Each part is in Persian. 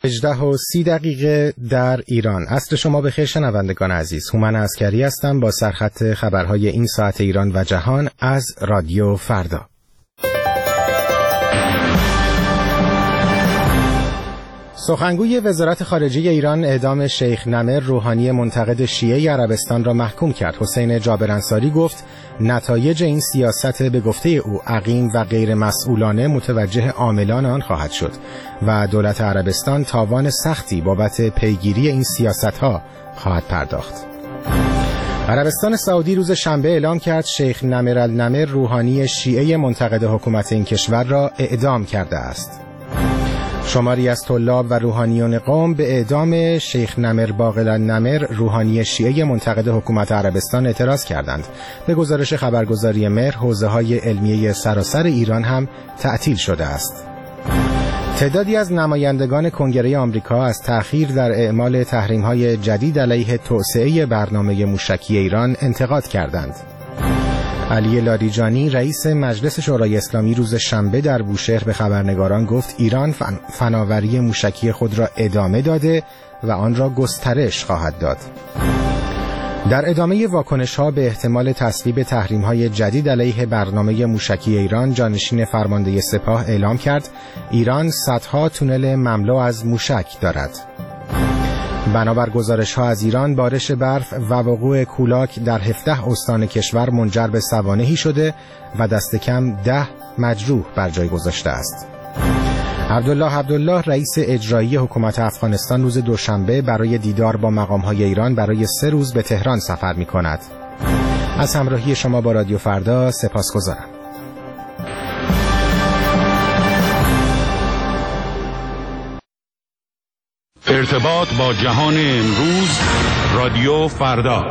18:30 در ایران. عصر شما بخیر شنوندگان عزیز. هومن عسکری هستم با سرخط خبرهای این ساعت ایران و جهان از رادیو فردا. سخنگوی وزارت خارجه ایران اعدام شیخ نمر روحانی منتقد شیعه عربستان را محکوم کرد. حسین جابر انصاری گفت نتایج این سیاست به گفته او عقیم و غیر مسئولانه متوجه عاملان آن خواهد شد و دولت عربستان تاوان سختی بابت پیگیری این سیاست‌ها خواهد پرداخت. عربستان سعودی روز شنبه اعلام کرد شیخ نمر النمر روحانی شیعه منتقد حکومت این کشور را اعدام کرده است. شماری از طلاب و روحانیون قم به اعدام شیخ نمر باقر النمر روحانی شیعه منتقد حکومت عربستان اعتراض کردند. به گزارش خبرگزاری مهر، حوزه‌های علمیه سراسر ایران هم تعطیل شده است. تعدادی از نمایندگان کنگره آمریکا از تأخیر در اعمال تحریم‌های جدید علیه توسعه برنامه موشکی ایران انتقاد کردند. علی لاریجانی رئیس مجلس شورای اسلامی روز شنبه در بوشهر به خبرنگاران گفت ایران فناوری موشکی خود را ادامه داده و آن را گسترش خواهد داد. در ادامه واکنش‌ها به احتمال تصویب تحریم‌های جدید علیه برنامه موشکی ایران، جانشین فرمانده سپاه اعلام کرد ایران صدها تونل مملو از موشک دارد. بنابر گزارش‌ها از ایران، بارش برف و وقوع کولاک در 17 استان کشور منجر به سوانحی شده و دست کم 10 مجروح بر جای گذاشته است. عبدالله رئیس اجرایی حکومت افغانستان روز دوشنبه برای دیدار با مقام‌های ایران برای 3 روز به تهران سفر می‌کند. از همراهی شما با رادیو فردا سپاسگزارم. ارتباط با جهان امروز، رادیو فردا.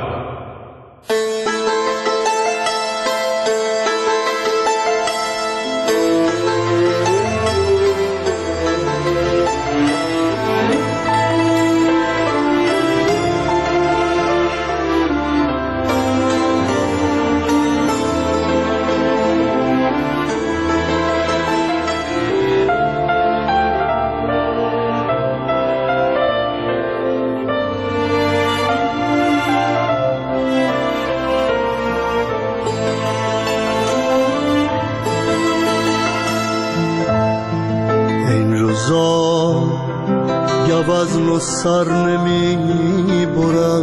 وزن و سر نمی برم،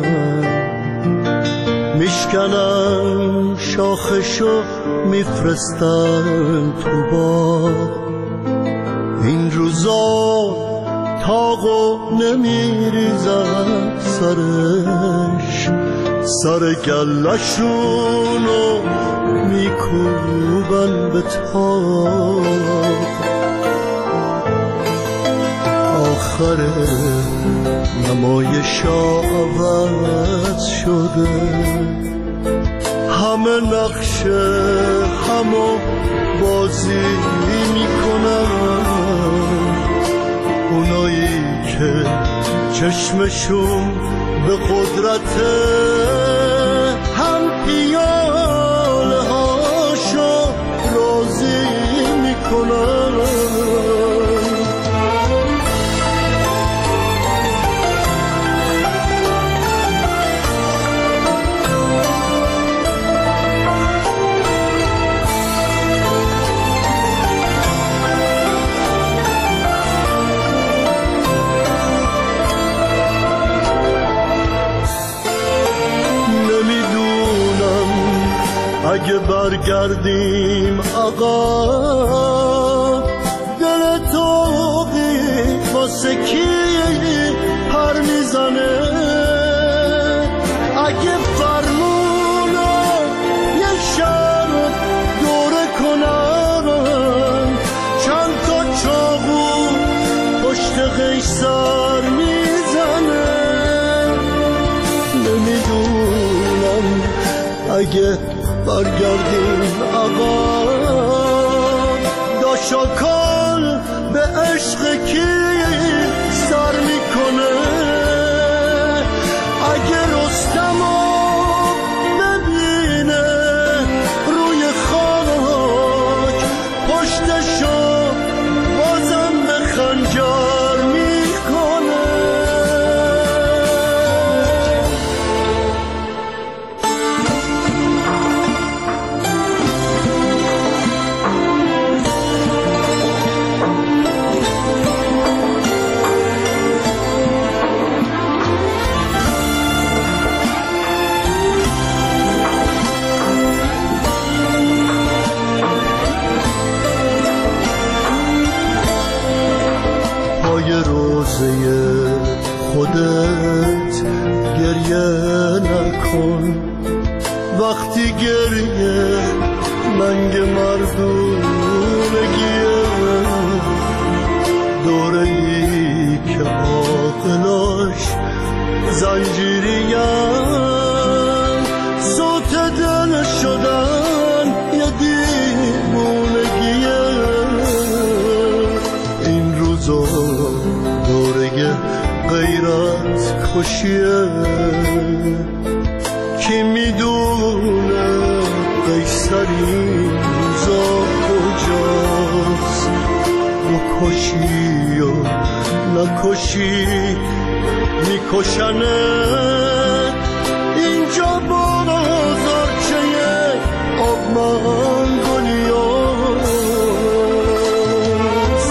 میشکنم شاخشو میفرستم تو باغ. این روزا تاقو نمیریزم سرش، سر گلشونو میکوبن به تاق. آخر نمایشا عوض شده، همه نقشه همو بازی میکنن. اونایی که چشمشون به قدرت هم پیاله هاشو راضی میکنن. اگه برگردیم آقا، دل توقی واسه کی پر میزنه؟ اگه فرمونو یه شهر دوره کنن، چند تا چاقو پشت قیصر میزنه. نمیدونم اگه برگردیم آقا، داشاکال به عشق کی سر میکنه؟ اگه رستمو ببینه روی خاک، پشتشو بازم به خنجر میکنه. پای روزه خودت گریه نکن. وقتی گریه ننگ مردونگیه، دوره ای که عاقلاش زنجیریم، صوت دل شدن یه دیوونگیه. این روزا دوره غیرت کشیه، کی میدونه قیصری روزا کجاست؟ بکشی و نکشی میکشنه، اینجا بازارچه آب منگولیاست.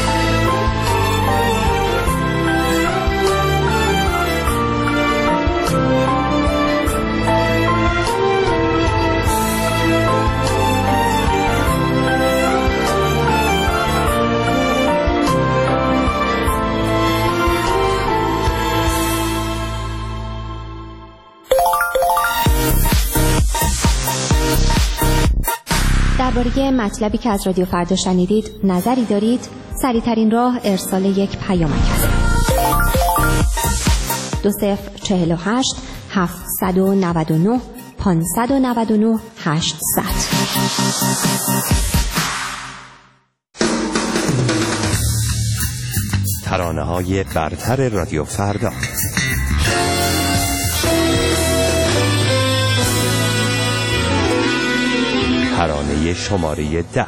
درباره مطلبی که از رادیو فردا شنیدید نظری دارید؟ سریع‌ترین راه ارسال یک پیامک است. 2048 799 599 800. ترانه‌های برتر رادیو فردا. ترانه شماره 10.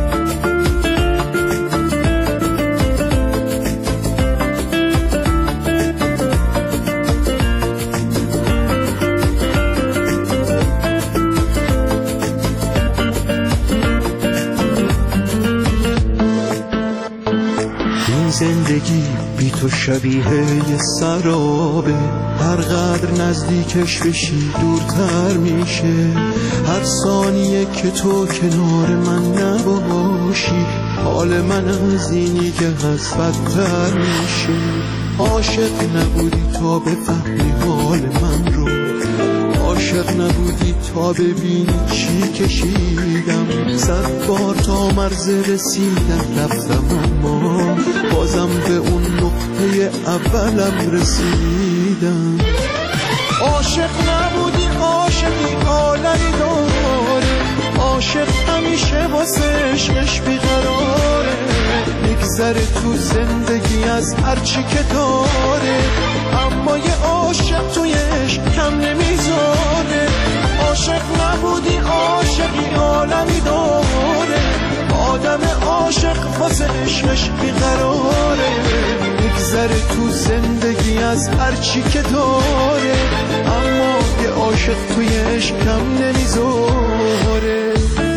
این زندگی بی تو شبیه یه سرابه، هر قدر نزدیکش بشی دورتر میشه. هر ثانیه که تو کنار من نباشی، حال من از اینی که هست بدتر میشه. عاشق نبودی تا بفهمی حال من رو، عاشق نبودی تا ببینی چی کشیدم. 100 بار تا مرز رسیدم رفتم، اما بازم به اون نقطه اولم رسیدم. عاشق نبودی، عاشقی عالمی داره، عاشق همیشه واسه عشقش بیقراره. میگذره تو زندگی از هرچی که داره، اما یه عاشق توی عشق کم نمیذاره. عاشق نبودی، عاشقی عالمی داره، آدم عاشق واسه عشقش بیقراره. میگذره تو زندگی از هرچی که داره، اما یه عاشق توی عشق کم نمیذاره.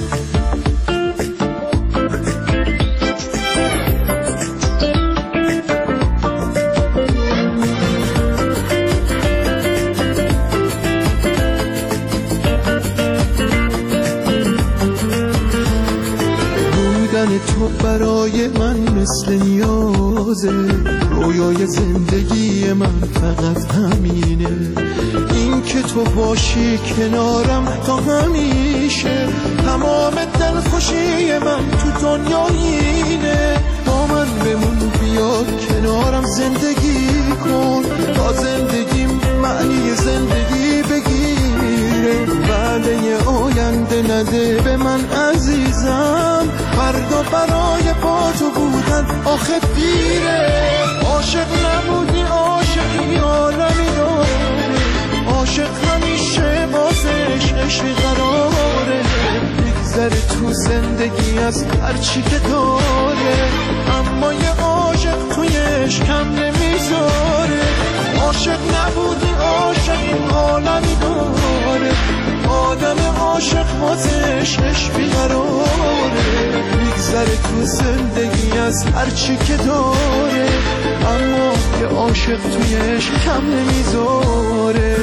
تو برای من مثل نیازه، رویای زندگی من فقط همینه. این که تو باشی کنارم تا همیشه، تمام دلخوشی من تو دنیا اینه. با من بمون، بیا کنارم زندگی کن، تا زندگیم معنی زندگی بگیره. وعده آینده نده به من عزیزم، فردا برای با تو بودن آخه دیره. عاشق نبودی، عاشقی عالمی داره، عاشق همیشه واسه عشقش قراره. میگذره تو زندگی از هرچی که داره، اما یه عاشق توی عشق کم نمیذاره. عاشق نبودی، عاشقی عالمی داره، آدم عاشق واسه عشقش بیقراره. میگذره تو زندگی از هرچی که داره، اما یه عاشق توی عشق کم نمیذاره.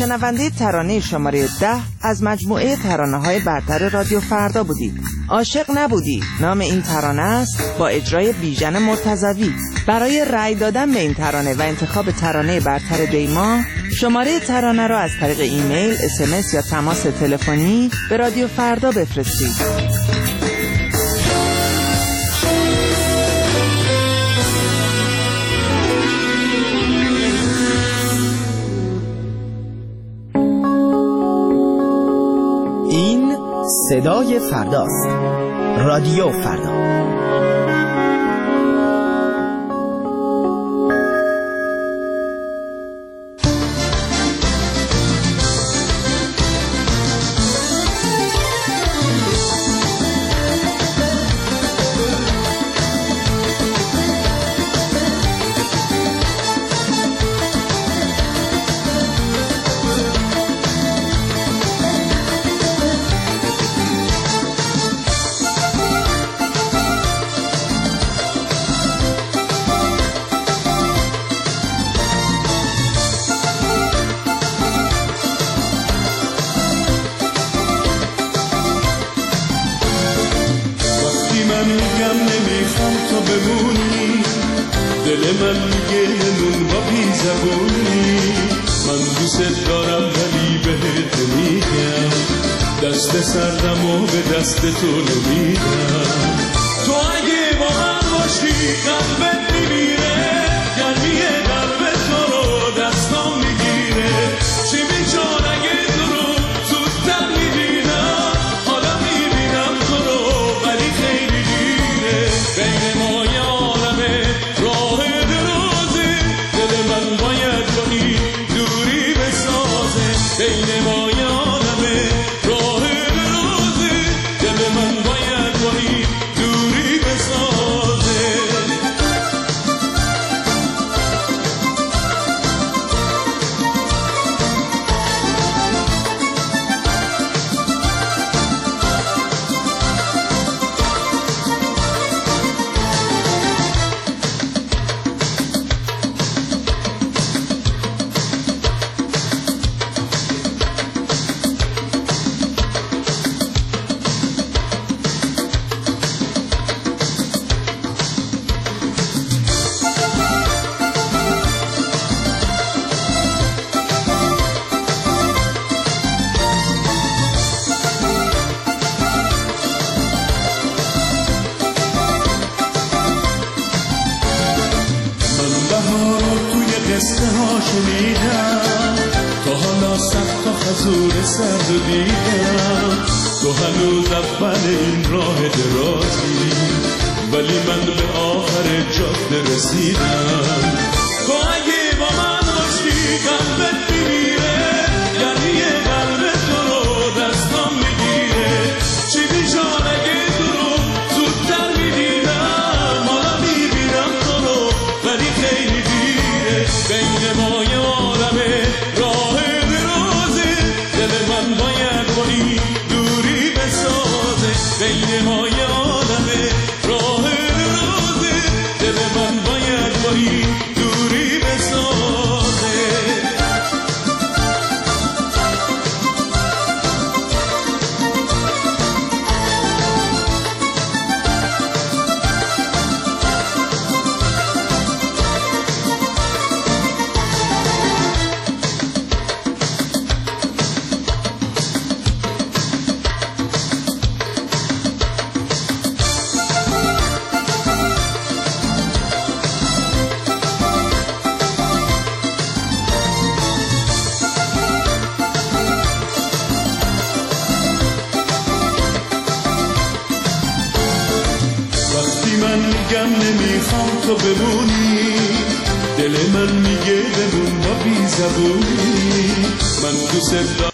شنونده ترانه شماره 10 از مجموعه ترانه‌های برتر رادیو فردا بودید. عاشق نبودی نام این ترانه است، با اجرای بیژن مرتضوی. برای رأی دادن به این ترانه و انتخاب ترانه برتر دیما، شماره ترانه را از طریق ایمیل، SMS یا تماس تلفنی به رادیو فردا بفرستید. این صدای فرداست. رادیو فردا. دست سردم و به دست تو نمیدم. تو اگه با من باشی قلبت میمیره، گرمی قلب تو رو دستام میگیره. چی میشد اگه تو رو زودتر میدیدم، حالا میبینم تو رو ولی خیلی دیره. بین ما یه عالمه راه درازه، دل من باید با این دوری بسازه. بین ما یه عالمه راه درازه، دل من باید با این دوری بسازه. قصه ها شنیدم، تا حالا صد تا خزور سرد و دیدم. تو هنوز اول این راه درازی، ولی من به آخر جاده رسیدم. تو اگه با من باشی قلبت میمیره، یعنی قلب تو رو دستام میگیره. چی میشد اگه تو رو زودتر میدیدم، حالا میبینم تو رو ولی خیلی دیره. بین ما یه عالمه راه درازه، دل من باید با این دوری بسازه. بین ما یه عالمه راه درازه، دل من باید با این دوری بسازه. من میگم نمیخوام تو بمونی، دل من میگه بمون با بی زبونی. من دوست